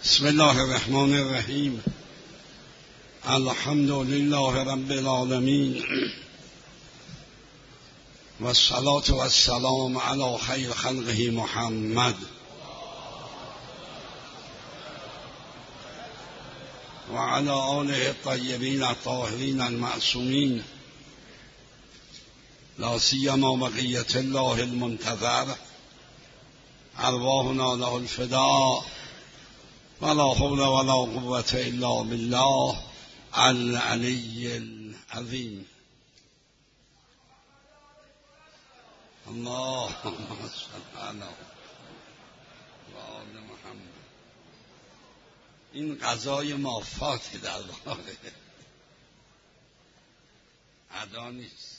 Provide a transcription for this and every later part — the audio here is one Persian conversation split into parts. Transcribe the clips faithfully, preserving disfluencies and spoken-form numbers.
بسم الله الرحمن الرحیم. الحمد لله رب العالمین و الصلاة و السلام علی خیر خلقه محمد و علی آله الطیبین الطاهرین المعصومین، لا سیما بقیة الله المنتظر، ارواحنا له الفداء، ولا حول ولا قوة الا بالله العلی العظیم. اللهم صل علی آل محمد. این قضای مافات در واقع ادا نیست.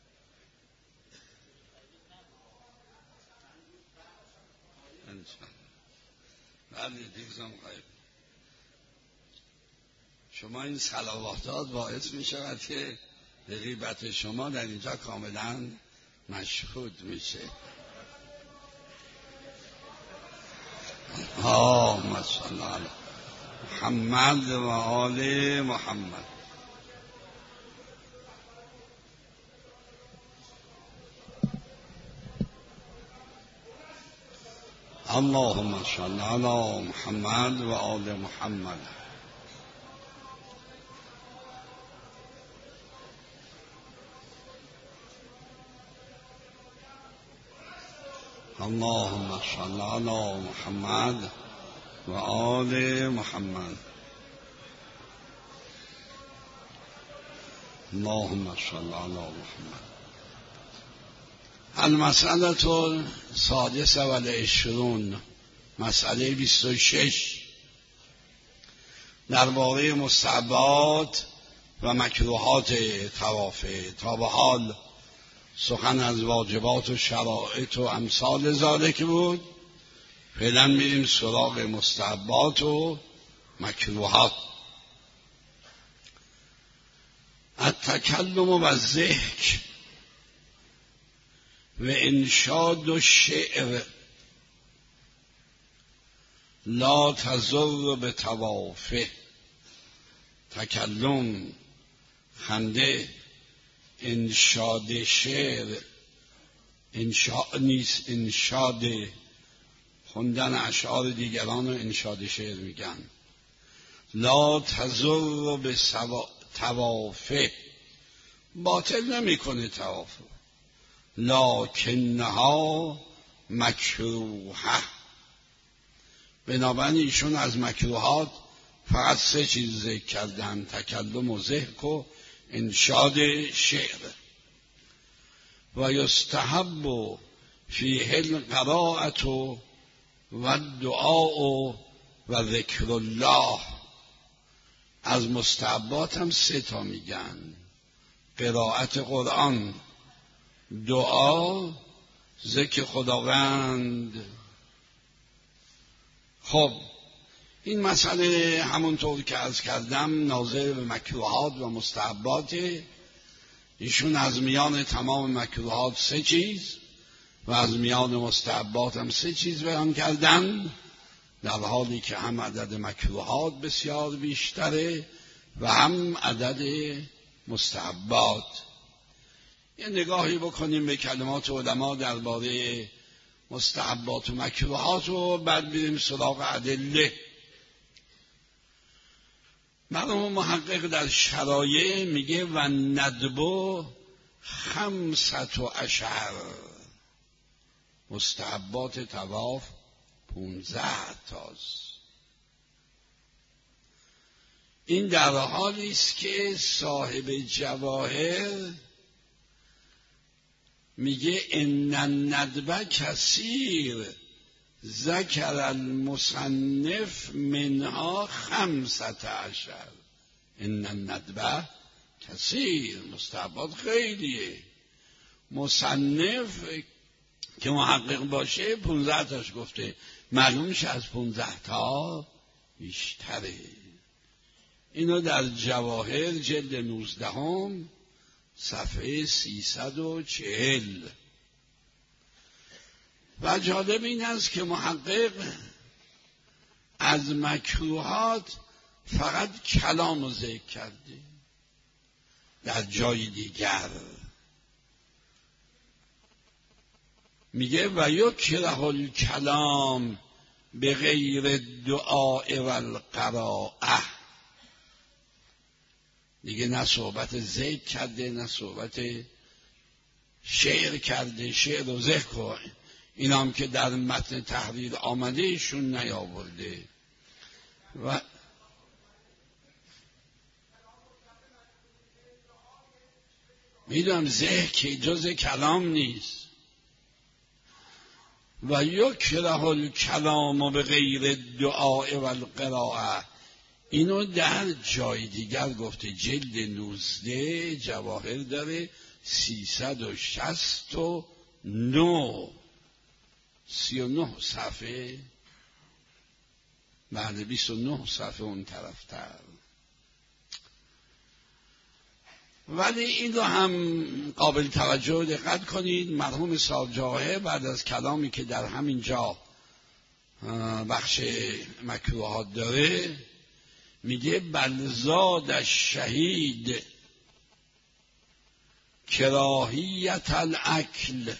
بله دیگزم خواهیم. شما این صلواتات باعث می شود که غیبت شما در اینجا کاملا مشهود میشه. اللهم صل علی محمد و آل محمد. اللهم صل علی محمد و آل محمد. اللهم صل علی محمد و آل محمد. اللهم صل علی محمد. المسئله السادسه و العشرون، مسئله بیست و شش، درباره مستحبات و مکروهات طواف. تا به حال سخن از واجبات و شرائط و امثال ذالک بود. فعلا میریم سراغ مستحبات و مکروهات. التکلم و الضحک و انشاد و شعر لا تضر به طوافه. تکلم، خنده، انشاد شعر، انشاد نیست، انشاد خوندن اشعار دیگران و انشاد شعر میگن. لا تضر به طوافه، باطل نمیکنه طواف، لکنها مکروهه. بنابراین ایشون از مکروهات فقط سه چیز ذکر کردن: تکلم و ضحک و انشاد شعر. و یستحب فیه القراءة و الدعاء و ذکر الله. از مستحبات هم سه تا میگن: قرائت قرآن، دعا، ذکر خداوند. خب این مسئله همونطور که عرض کردم ناظر به مکروهات و مستحبات. ایشون از میان تمام مکروهات سه چیز و از میان مستحبات هم سه چیز بیان کردن، در حالی که هم عدد مکروهات بسیار بیشتره و هم عدد مستحبات. یه نگاهی بکنیم به کلمات علما درباره مستحبات و مکروهات و بعد بریم سراغ ادله. مرحوم محقق در شرایع میگه و ندبو خمسة و عشر. مستحبات طواف پونزده تاست. این در حالی است که صاحب جواهر میگه ان الندب کثیر، ذکر المصنف منها خمسة عشر. ان الندب کثیر، مستحبات خیلیه. مصنف که محقق باشه پونزده تاش گفته، معلومش از پونزده تا بیشتره. اینو در جواهر جلد نوزدهم صفحه سیصد و چهل. و جالب این است که محقق از مکروهات فقط کلام رو ذکر کرده. در جای دیگر میگه و یکره الکلام به غیر دعاء و القراءه. دیگه نه صحبت ذکر کرده نه صحبت شعر کرده. شعر و ذکر این هم که در متن تحریر آمده ایشون نیاورده. و میدونم ذکر که جز کلام نیست. و یکره الکلام به غیر دعاء و القراءه، اینو در جای دیگر گفته. جلد نوزده جواهر داره، سیصد و شصت و نه سی و نه صفحه، بعد بیست و نه صفحه اون طرفتر. ولی این رو هم قابل توجه دقت کنید. مرحوم صاحب جواهر بعد از کلامی که در همین جا بخش مکروهات داره میگه بل زاد الشهید کراهیت الاکل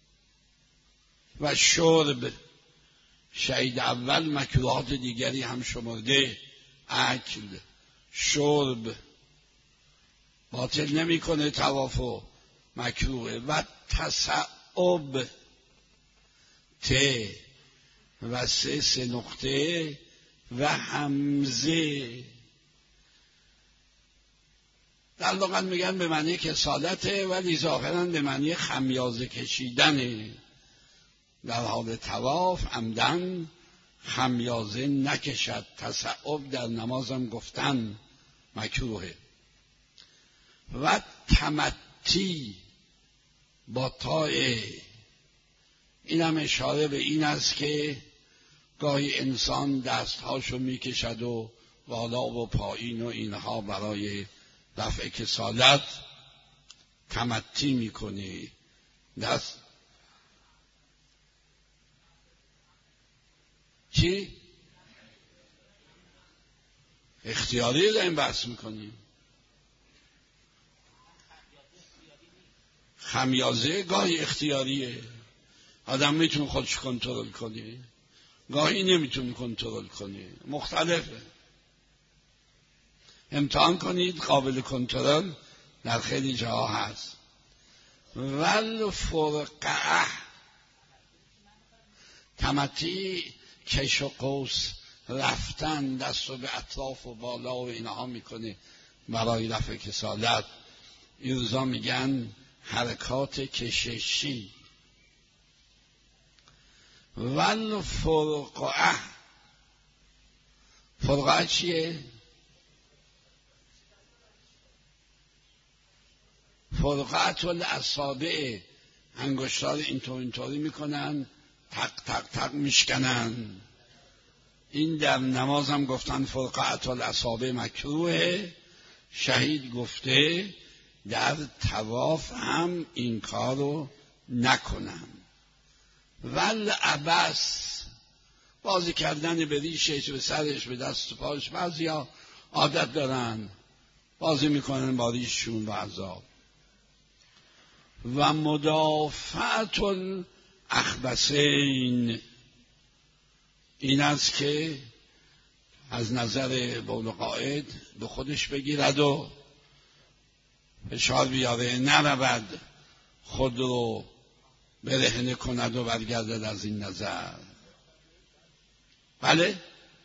و شرب. شهید اول مکروهات دیگری هم شمرده، اکل، شرب، باطل نمیکنه طواف و مکروه. و تصعب، ت و سه سه نقطه و همزه. در لغت میگن به معنی کسالته، ولی ظاهرا به معنی خمیازه کشیدنه. در حال طواف عمدن خمیازه نکشد. تصعب در نمازم گفتن مکروهه. و تمتی با تای، این هم اشاره به این است که گاهی انسان دستهاشو میکشد و بالا و پایین و اینها برای دفع کسالت تمتی میکنه. دست چی؟ اختیاری داریم بحث میکنیم. خمیازه گاهی اختیاریه، آدم میتونه خودش کنترل کنه، گاهی نمیتونه کنترل کنه، مختلفه. امتحان کنید، قابل کنترل در خیلی جاها هست. ول فرقه، تمتی کش و قوس رفتن، دست رو به اطراف و بالا و اینها میکنه برای رفع کسالت. این روزا میگن حرکات کششی. ول فرقه، فرقه چیه؟ فرقعت الاصابع، انگشتار اینطور اینطوری میکنن، تق تق تق میشکنن. این در نماز هم گفتن فرقعت الاصابع مکروه. شهید گفته در طواف هم این کارو نکنن. ول عبس، بازی کردن به ریشش، به سرش، به دست و پاش. بعضیا عادت دارن بازی میکنن با ریششون و عذاب. و مدافعت الاخبثین، این است که از نظر بول قائد به خودش بگیرد و فشار بیاره، نرود خود رو برهنه کند و برگردد از این نظر. بله؟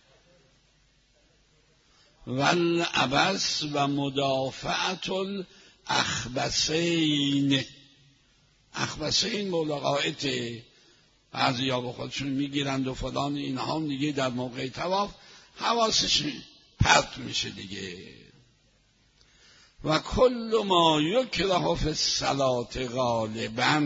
ول عبس و مدافعت الاخبثین. اخبثین ملاقاته، بعضی ها با خودشون میگیرند و فلان، اینها هم دیگه در موقع طواف حواسش پرت میشه دیگه. و کل ما یکره فی الصلاة غالبا،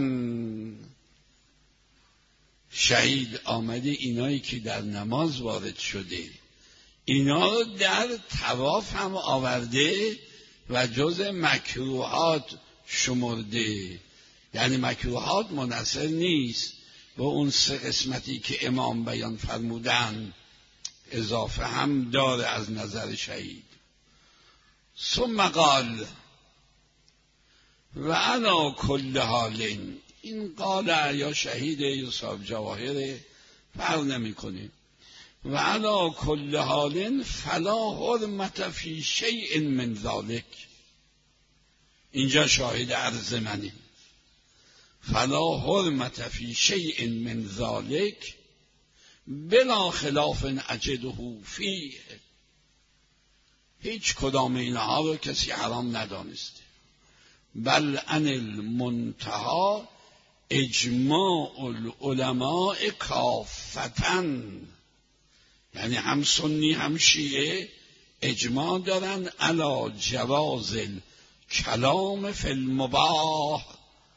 شهید آمده اینایی که در نماز وارد شده اینا رو در طواف هم آورده و جز مکروهات شمرده. یعنی مکروهات منحصر نیست به اون سه قسمتی که امام بیان فرمودن، اضافه هم داره از نظر شهید. ثم قال و علی کل حال، این قال یا شهید یا صاحب جواهر فرق نمی کنه. و علی کل حال فلا حرمت فی شیء من ذلک، اینجا شاهد عرض منه. فلا حرمت فی شیء من ذلک بلا خلاف اجده فیه، هیچ کدام اینها رو کسی حرام ندانسته. بل ان المنتهی اجماع العلماء کافتن، یعنی هم سنی هم شیعه اجماع دارن علی جواز الکلام فی المباح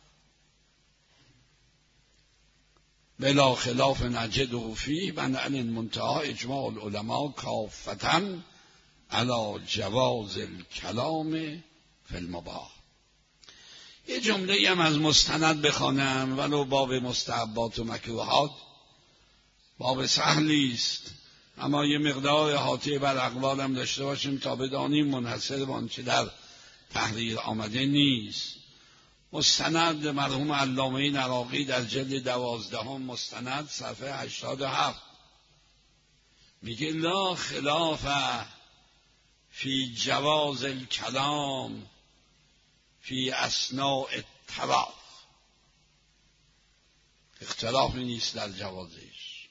بلا خلاف نجده فیه. بل ان المنتهی اجماع العلماء کافتن علی جواز الکلام فی المباح. یه جمله هم از مستند بخوانم، ولو باب مستحبات و مکروهات باب سهلی است، اما یه مقدار احاطه بر اقوال هم داشته باشیم تا بدانیم منحصر به آنچه در تحریر آمده نیست. مستند مرحوم علامه عراقی در جلد دوازدهم مستند صفحه هشتاد و هفت میگه لا خلاف فی جواز الکلام فی اثناء الطواف، اختلافی نیست در جوازش.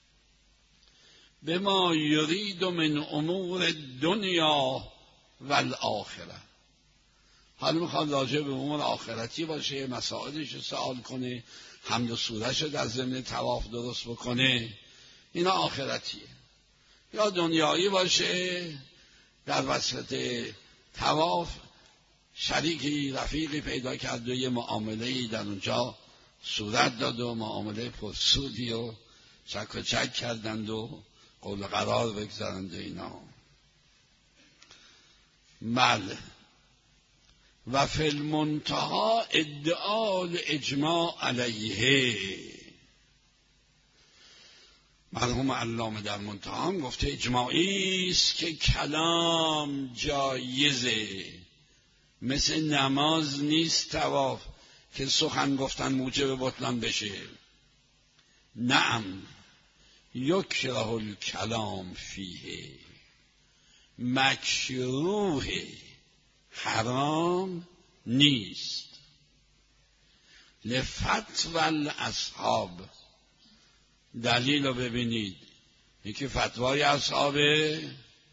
بما یرید من امور الدنیا والآخره، حالا میخواد راجع به امور آخرتی باشه، مسائلش رو سوال کنه، حمد و سورش رو در ضمن طواف درست بکنه، اینا آخرتیه. یا دنیایی باشه، در وسط طواف شریکی رفیقی پیدا کرد و یه معامله‌ای در اونجا صورت داد و معامله پرسودی و چک و چک کردند و قول قرار بگذارند و اینا. بله. و فی المنتهی ادعا الاجماع علیه، مرحوم علامه در منتهی هم گفته اجماعی است که کلام جایزه، مثل نماز نیست طواف که سخن گفتن موجب بطلان بشه. نعم یکره الکلام فیه، مکروه حرام نیست. لفتوى الاصحاب، دلیل رو ببینید، یکی فتوای اصحابه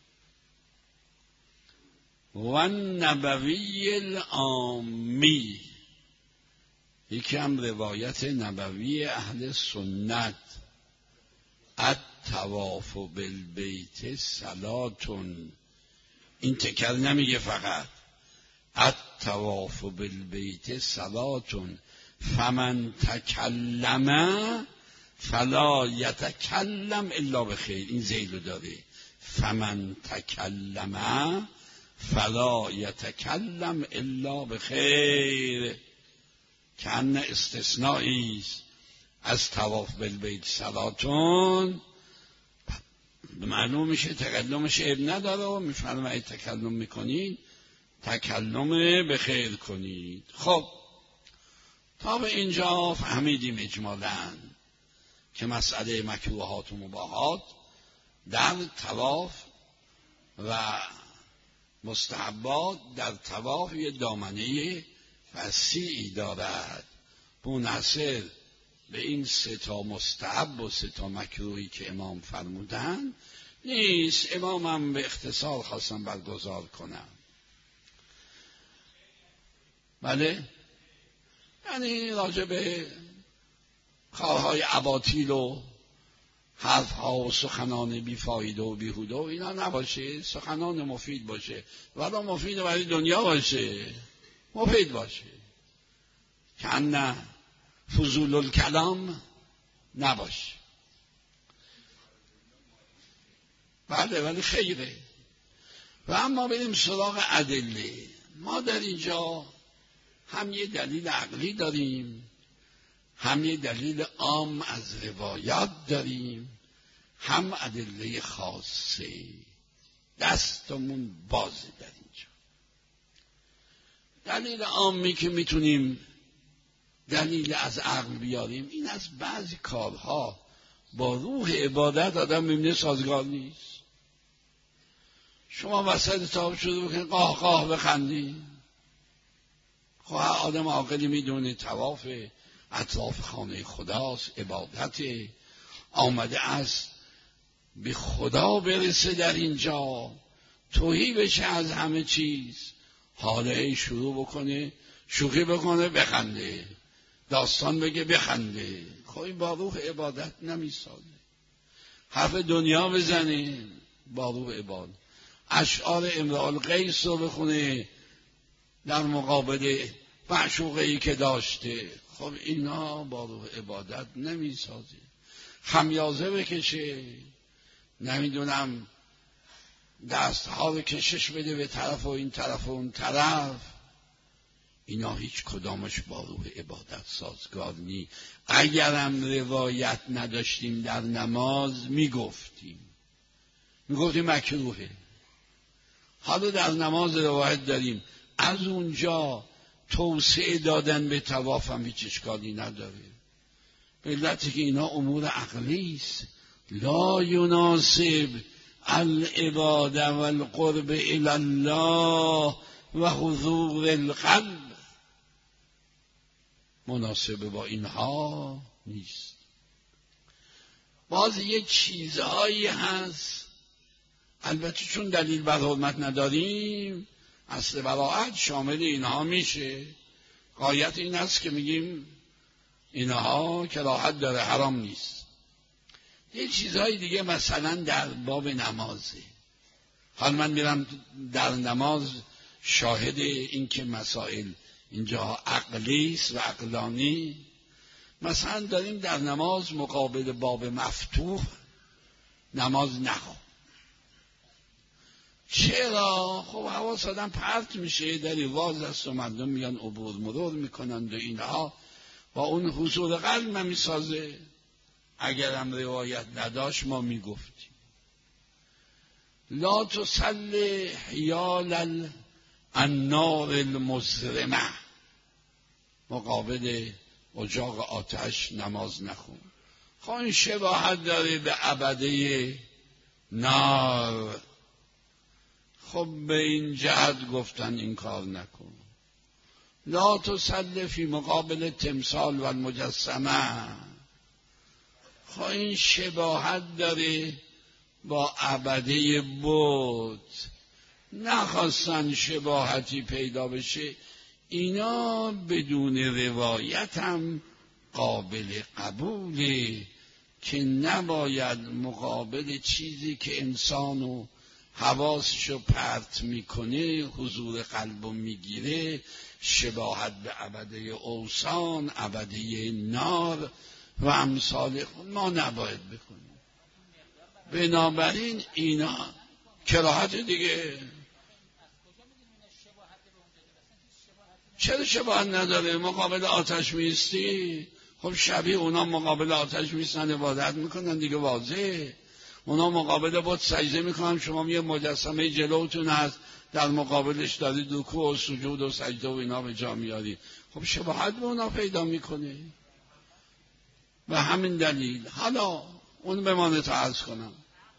و نبوی العامی، یکی هم روایت نبوی اهل سنت. الطواف بالبیت صلاتون، این تکر نمیگه فقط الطواف بالبیت صلاتون فمن تکلم فلا یتکلم الا بخیر، این زیلو داره، فمن تکلم فلا یتکلم الا بخیر، که ان استثنایی است از طواف بالبیت صلاتون. معلوم میشه تکلمش عیب نداره و میفرمه اگه تکلم میکنید تکلم بخیر کنید. خب تا به اینجا فهمیدیم اجمالاً که مسئله مکروهات و مباحات در طواف و مستحبات در طواف یه دامنه وسیعی دارد، منحصر به این سه تا مستحب و سه تا مکروهی که امام فرمودن نیست. امامم به اختصار خواستم برگزار کنم. بله، یعنی راجع به کارهای اباطیل و حرفها و سخنان بیفایده و بیهوده و اینا نباشه، سخنان مفید باشه، ولی مفید برای دنیا باشه، مفید باشه، که نه فضول الکلام نباشه. بله ولی خیره. و اما بریم سراغ ادله. ما در اینجا هم یه دلیل عقلی داریم، هم یه دلیل عام از روایات داریم، هم ادله خاصه. دستمون بازه در اینجا. دلیل عامی که میتونیم دلیل از عقل بیاریم این از بعضی کارها با روح عبادت آدم میبینه سازگار نیست. شما وسط تاب شروع بکنید قاه قاه بخندید. خب آدم عاقلی میدونه طواف اطراف خانه خداست، عبادت آمده است به خدا برسه در اینجا، توهی بشه از همه چیز، حاله شروع بکنه شوخی بکنه بخنده، داستان بگه بخنده. خب این با روح عبادت نمیسازه. حرف دنیا بزنه با روح عبادت. اشعار امرؤ القیس رو بخونه در مقابل معشوقه‌ای که داشته، خب اینا با روح عبادت نمیسازه. خمیازه بکشه، نمیدونم دستها رو کشش بده به طرف و این طرف و اون طرف، اینا هیچ کدامش با روح عبادت سازگار نی. اگرم روایت نداشتیم در نماز میگفتیم میگفتیم مکروهه. حالا در نماز روایت داریم، از اونجا توسعه دادن به طواف هم هیچ اشکالی نداره. به علتی که اینا امور عقلی است. لا یناسب العباده والقرب الی الله و حضور القلب، مناسب با اینها نیست. باز یه چیزهایی هست، البته چون دلیل بر حرمت نداریم اصل براعت شامل اینها میشه. غایت این است که میگیم اینها کراهت داره، حرام نیست. یه چیزهای دیگه مثلا در باب نمازه. حال من میرم در نماز شاهد این که مسائل اینجا عقلی است و عقلانی. مثلا داریم در نماز مقابل باب مفتوح نماز نخون. چرا؟ خب حواس آدم پرت میشه، دری واز است و مردم میان عبور مرور میکنند و اینها با اون حضور قلب نمیسازه. اگرم روایت نداشت ما میگفتیم لا تصلی حیال النار المظلمه، مقابل اجاق آتش نماز نخون. خب این شباهت داره به عبده نار. خب به این جهت گفتن این کار نکن. لا تصلی فی مقابل تمثال و المجسمه. خب این شباهت داره با عبده بت. نخواستن شباهتی پیدا بشه. اینا بدون روایت هم قابل قبوله که نباید مقابل چیزی که انسانو حواسشو پرت میکنه، حضور قلبو میگیره، شباهت به عبده اوثان، عبده نار و امثال ما نباید بکنیم. بنابراین اینا کراهت دیگه. چرا شباهت نداره؟ مقابل آتش میستی، خب شبیه اونا مقابل آتش میستن عبادت میکنن دیگه، واضحه. اونا مقابل بت سجده میکنن، شما یه مجسمه جلوتون هست در مقابلش دارید رکوع و سجود و سجده و اینا به جا میارید. خب شباهت به اونا پیدا میکنه. و همین دلیل حالا اون بمانه تا عرض کنم.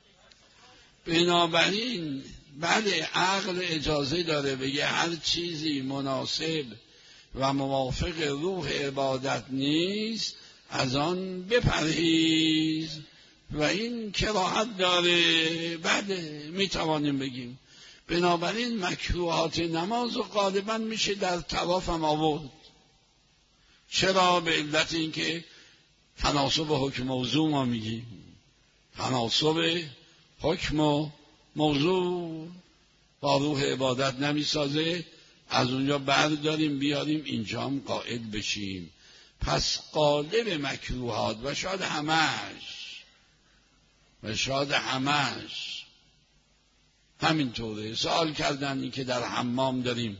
بنابراین بله عقل اجازه داره بگه هر چیزی مناسب و موافق روح عبادت نیست از آن بپرهیز و این کراهت داره. بله میتوانیم بگیم. بنابراین مکروهات نماز و غالبا میشه در طواف هم آورد. چرا؟ به علت اینکه تناسب حکم موضوع ما میگیم. تناسب حکم و موضوع با روح عبادت نمیسازه، از اونجا برداریم بیاریم اینجا هم قائل بشیم. پس قالب مکروهات و شاید همش و شاید همش همینطوره. سوال کردن این که در حمام داریم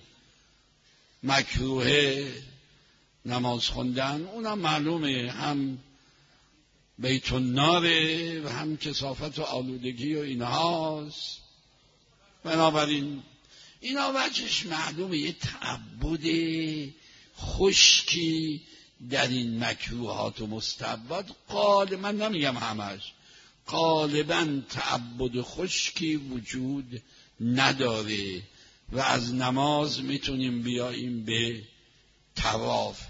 مکروه نماز خوندن، اونم معلومه هم بیت الناره و هم کثافت و آلودگی و اینهاست. بنابراین اینا وجهش معلومه یه تعبد خشکی در این مکروهات و مستحبات غالبا، من نمیگم همش، غالبا تعبد خشکی وجود نداره و از نماز میتونیم بیاییم به طواف.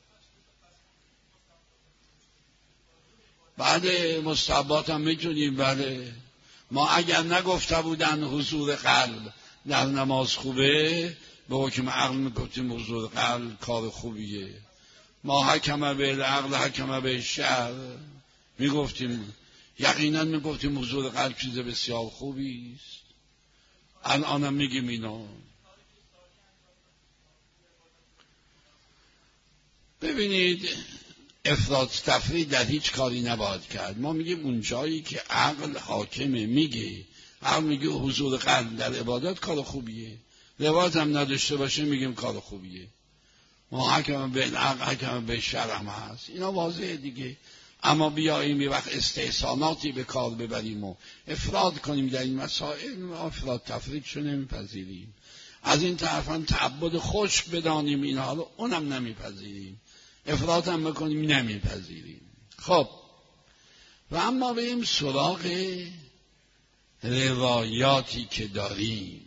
بله مستحبات هم میتونیم. بله ما اگر نگفته بودن حضور قلب در نماز خوبه، به حکم عقل میگفتیم حضور قلب کار خوبیه. ما حکمه به العقل حکمه به الشرع میگفتیم، یقینا میگفتیم حضور قلب چیز بسیار خوبی است. الانم میگیم اینا. ببینید افراط تفرید در هیچ کاری نباید کرد. ما میگیم اون جایی که عقل حاکمه، میگه عقل میگه حضور قلب در عبادت کار خوبیه، روایت هم نداشته باشه میگیم کار خوبیه. ما حکم به العقل حکم به الشرع هم هست، اینا واضحه دیگه. اما بیاییم یه وقت استحساناتی به کار ببریم و افراد کنیم در این مسائل، ما افراد تفرید شو نمیپذیریم. از این طرفا تعبد خشک بدانیم اینها رو، اونم نمیپذیریم. افراد هم بکنیم نمیپذیریم. خب و اما بریم سراغ روایاتی که داریم.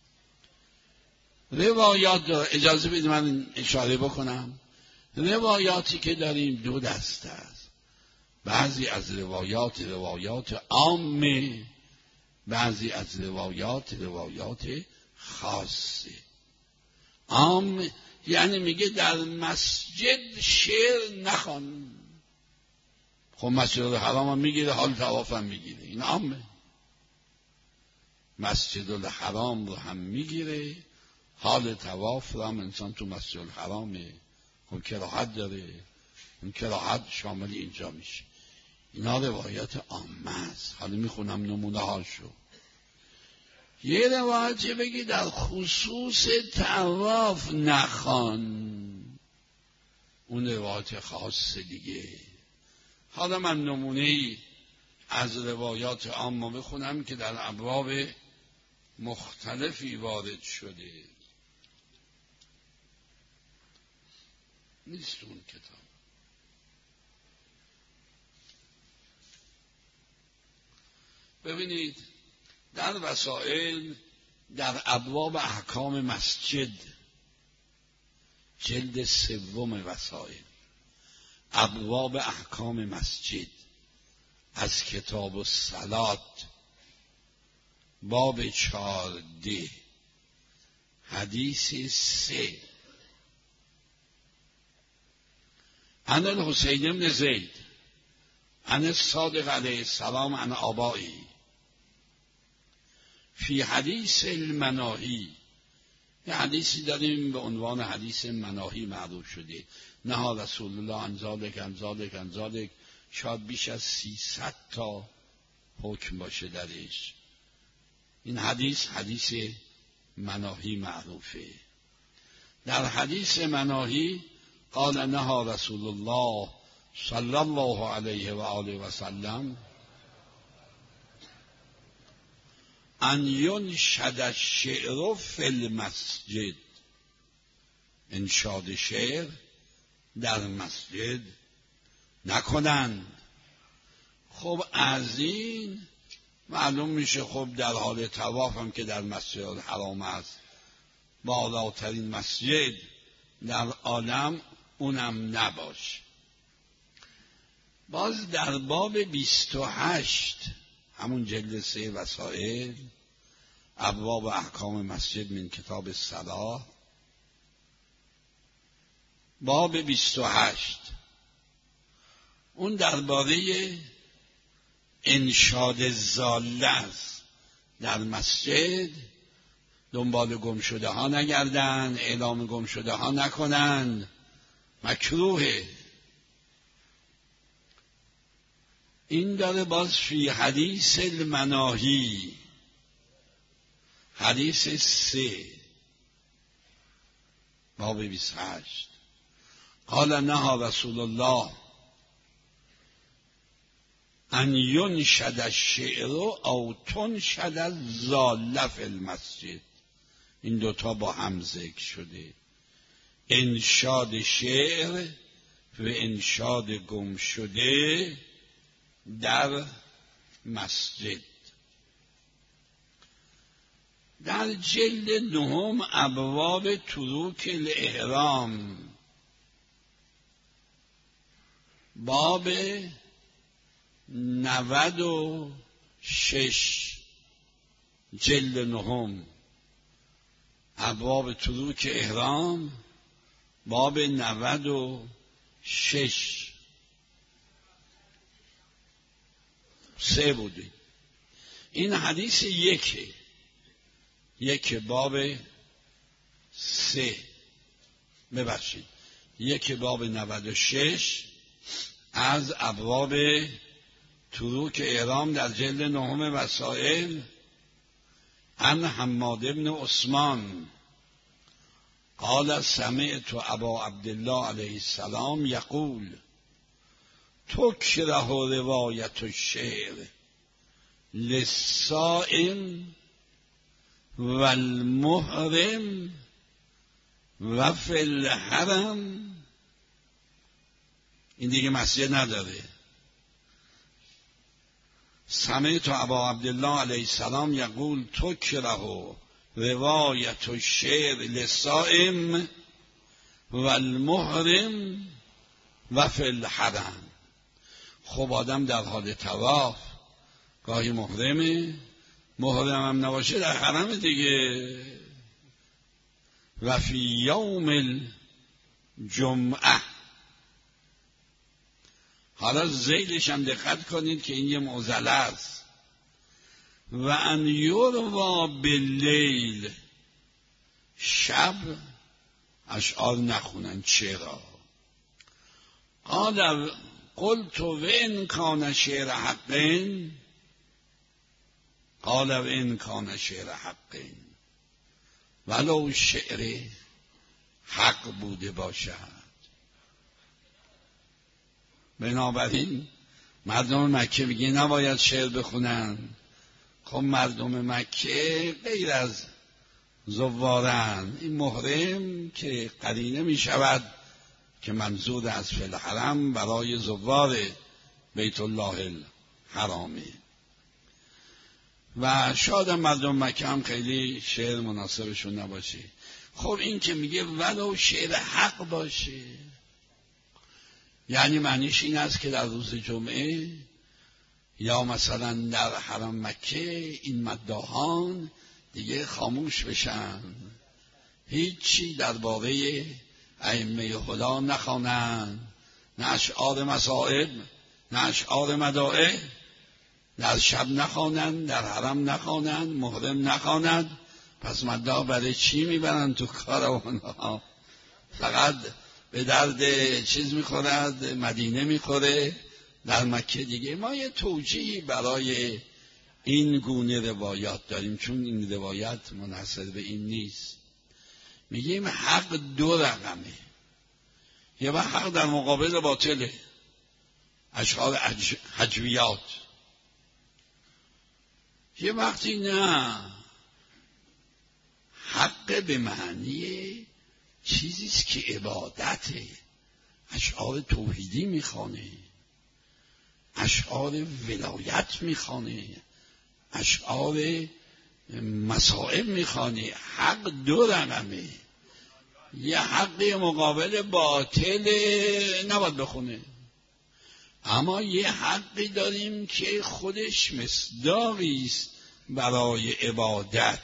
روایات دار... اجازه بدید من اشاره بکنم. روایاتی که داریم دو دسته است. بعضی از روایات روایات عامه، بعضی از روایات روایات خاصه. عام یعنی میگه در مسجد شعر نخوان. خب مسجد الحرام هم میگیره، حال طواف هم میگیره، این عامه. مسجد الحرام رو هم میگیره، حال طواف رو هم انسان تو مسجد الحرامه. خب کراهت داره، اون کراهت شامل اینجا میشه. اینا روایت عامه است. حالا میخونم نمونه هاشو. یه روایتی بگی در خصوص طواف نخوان، اون روایت خاص دیگه. حالا من نمونه‌ای از روایات عامه بخونم که در ابواب مختلفی وارد شده. نیست اون کتاب. ببینید در وسائل در ابواب احکام مسجد، جلد سوم وسائل، ابواب احکام مسجد از کتاب الصلات، باب چارده، حدیث سه. عن الحسین بن زید عن الصادق علیه السلام عن آبایی فی حدیث المناهی. یه حدیثی داریم به عنوان حدیث مناهی معروف شده. نهی رسول الله عن ذالک عن ذالک عن ذالک، شاید بیش از سیصد تا حکم باشه درش. این حدیث حدیث مناهی معروفه. در حدیث مناهی قال نهی رسول الله صلی الله علیه و آله و سلم ان ینشد الشعر فی المسجد. انشاد شعر در مسجد نکنند. خب از این معلوم میشه خب در حال طواف هم که در مسجد الحرام است، بالاترین مسجد در عالم، اونم نباشه. باز در باب بیست و هشت همون جلد سه وسائل، ابواب احکام مسجد من کتاب الصلاة، باب بیست و هشت، اون درباره انشاد ضاله است. در مسجد دنبال گم شده ها نگردن، اعلام گم شده ها نکنن، مکروهه. این داره باز فی حدیث المناهی، حدیث سه، باب بیست و هشت. قال نهی رسول الله ان ینشد الشعر او تنشد الضاله فی المسجد. این دوتا با هم ذکر شده، انشاد شعر و انشاد گم شده در مسجد. در جلد نهم ابواب تروک الاحرام، باب نود و شش، جلد نهم ابواب تروک احرام، باب نود و شش. سه بوده. این حدیث یکه، یک باب سه، ببخشید یک باب نود و شش از ابواب تروک احرام در جلد نهم وسائل. عن حماد بن عثمان قال سمعت ابا عبدالله علیه السلام یقول تکره روایت الشعر للصائم والمحرم و فی الحرم. این دیگه مسجد نداره. سمعت ابا عبدالله علیه السلام یقول تکره روایت الشعر للصائم والمحرم و فی الحرم. خب آدم در حال طواف گاهی محرمه، محرم هم نباشه در حرم دیگه. و فی یوم الجمعه. حالا ذیلش هم دقت کنید که این یه معضله است. و ان یروا باللیل، شب اشعار نخونن. چرا؟ قال قلت و ان کان شعر حقین، قال و ان کان شعر حقین ولو شعر حق بوده باشد. بنابراین مردم مکه میگه نباید شعر بخونن. خب مردم مکه غیر از زوارن، این محرم که قرینه میشود که منظور از فی الحرم برای زوار بیت الله الحرامه. و شاید مردم مکه هم خیلی شعر مناسبشون نباشه. خب این که میگه ولو شعر حق باشه، یعنی معنیش این است که در روز جمعه یا مثلا در حرم مکه این مداحان دیگه خاموش بشن، هیچی درباره ائمه هدی نخوانن، نه اشعار مصائب نه اشعار مدائح، در شب نخوانن، در حرم نخوانن، محرم نخوانن. پس مداح برای چی میبرن تو کاروانها؟ فقط به درد چیز میخورد، مدینه میخوره، در مکه دیگه. ما یه توجیهی برای این گونه روایات داریم، چون این روایت منحصر به این نیست. میگیم حق دو رقمه. یه وقت حق در مقابل باطله، اشعار هجویات. یه وقتی نه، حق به معنی چیزیست که عبادته. اشعار توحیدی میخوانه، اشعار ولایت میخوانه، اشعار مصائب میخوانه. حق دو رقمه. یه حق مقابل باطل نباید بخونه، اما یه حقی داریم که خودش مصداقیست برای عبادت.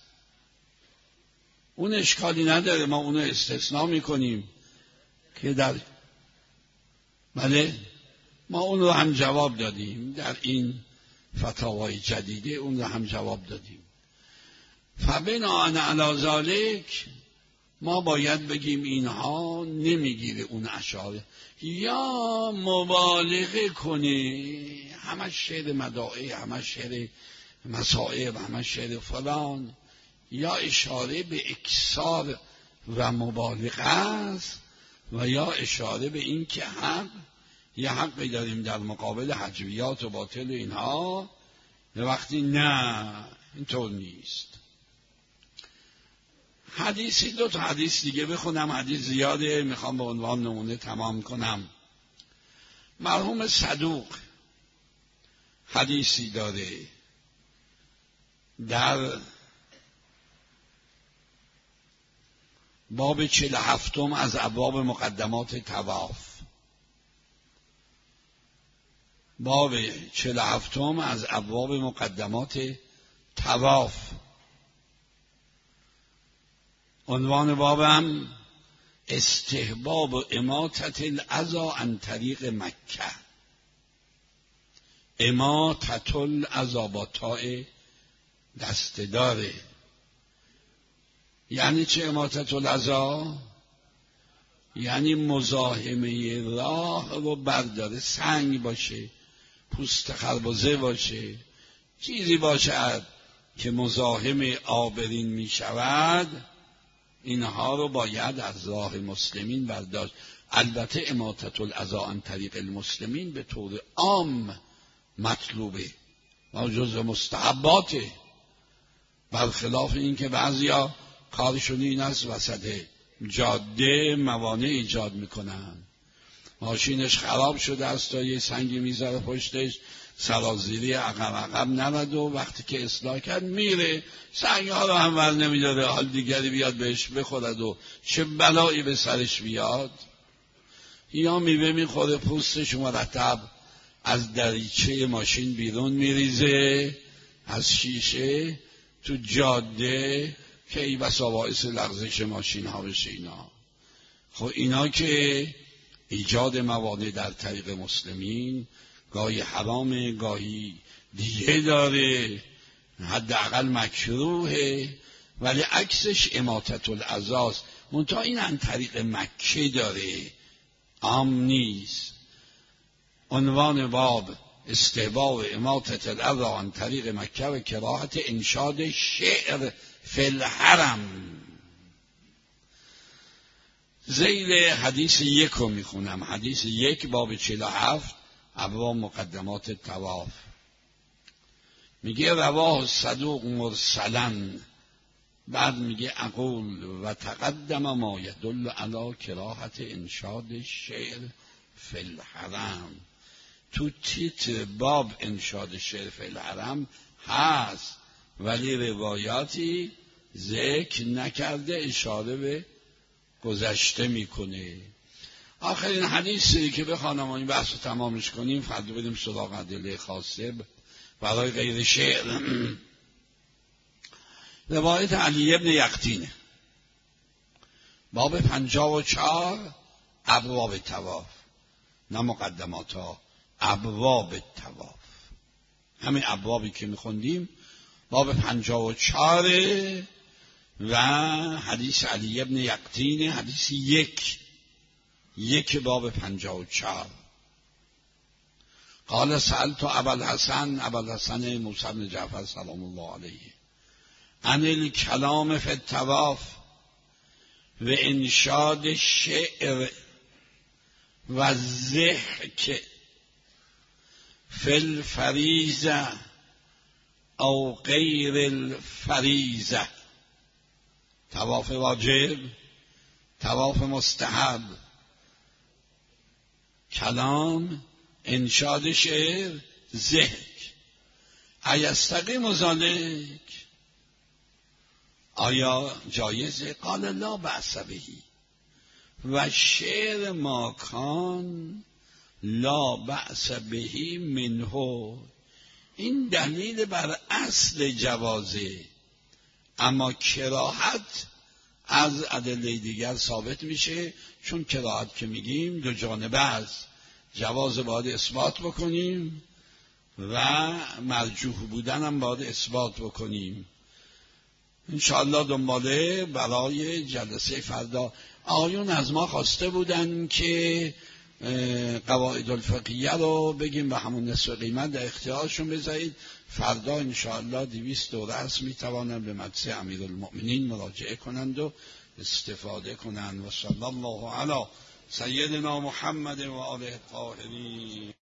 اون اشکالی نداره، ما اونو استثناء میکنیم که در بله ما اون رو هم جواب دادیم در این فتاوای جدیده، اون رو هم جواب دادیم. فبناء علی ذلک ما باید بگیم اینها نمیگیره اون اشعار، یا مبالغه کنه، همه شعر مدائح، همه شعر مصائب، همه شعر فلان، یا اشاره به اکثار و مبالغه است، و یا اشاره به این که حق یه حقی داریم در مقابل حجویات و باطل و اینها، به وقتی نه اینطور نیست. حدیثی دو تا حدیث دیگه بخونم، حدیث زیاده، میخوام به عنوان نمونه تمام کنم. مرحوم صدوق حدیثی داره در باب چهل هفتم از ابواب مقدمات طواف، باب چهل هفتم از ابواب مقدمات طواف، عنوان بابم استحباب و اماطة الاذی عن طریق مکه. اماطة الاذی با تاء دسته داره. یعنی چه اماطة الاذی؟ یعنی مزاحمه راه رو برداره، سنگ باشه، پوست خربزه باشه، چیزی باشد که مزاحم عابرین می شود، اینها رو باید از راه مسلمین برداشت. البته اماطة الاذی عن طریق المسلمین به طور عام مطلوبه و جزء مستحباته، برخلاف این که بعضیا کارشون این است وسط جاده موانع ایجاد میکنن، ماشینش خراب شده است تا یه سنگی میذاره پشتش، سرازیری عقب عقب نرد و وقتی که اصلاح کرد میره سنگ ها رو هم ور نمیداره، حال دیگری بیاد بهش بخورد و چه بلایی به سرش بیاد. یا میوه میخوره، پوستش مرتب از دریچه ماشین بیرون میریزه، از شیشه تو جاده که ای بسا باعث لغزش ماشین ها بشه. اینا خب اینا که ایجاد موانع در طریق مسلمین، گاهی حرامه گاهی دیگه داره، حداقل مکروهه، ولی عکسش اماطة الاذی است. منتها این عن طریق مکه داره، عام نیست. عنوان باب استحباب اماطة الاذی عن طریق مکه و کراهت انشاد شعر فی الحرم. ذیل حدیث یک رو میخونم، حدیث یک باب چهل و هفت ابواب مقدمات طواف. میگه رواه صدوق مرسلا، بعد میگه اقول و تقدم ما یدل علی کراهت انشاد شعر فی الحرم. تو تیتر باب انشاد شعر فی الحرم هست ولی روایاتی ذکر نکرده، اشاره به گذشته میکنه. آخرین حدیثی که بخوانم و این بحث رو تمامش کنیم، فردا بریم سراغ ادله خاصه برای غیر شعر. روایت علی ابن یقطینه، باب پنجاه و چهار ابواب طواف، نه مقدمات ها، ابواب طواف، همین ابوابی که میخوندیم باب پنجاه و چهار و حدیث علی ابن یقطینه، حدیث یک یک باب پنجاه و چهار. قال سألت ابوالحسن، ابوالحسن موسی بن جعفر سلام الله علیه، عن الکلام فی الطواف و انشاد شعر و ضحک فی الفریضه او غیر الفریضه. طواف واجب، طواف مستحب، کلام، انشاد شعر، ضحک. ایستقیم ذلک، آیا جایزه؟ قال لا بأس به و شعر ما کان لا بأس به منه. این دلیل بر اصل جوازه، اما کراهت از ادله دیگر ثابت میشه، چون کراهت که میگیم دو جانبه است، جواز باید اثبات بکنیم و مرجوح بودن هم باید اثبات بکنیم. انشاءالله دنباله برای جلسه فردا. آقایون از ما خواسته بودن که قواعد الفقهیه رو بگیم و همون نصف قیمت در اختیارشون بذارید. فردا انشاءالله دویست دوره هست، میتوانند به مدرسه امیرالمؤمنین مراجعه کنند و استفاده کنند. و صلی الله علی سیدنا محمد و آله الطاهرین.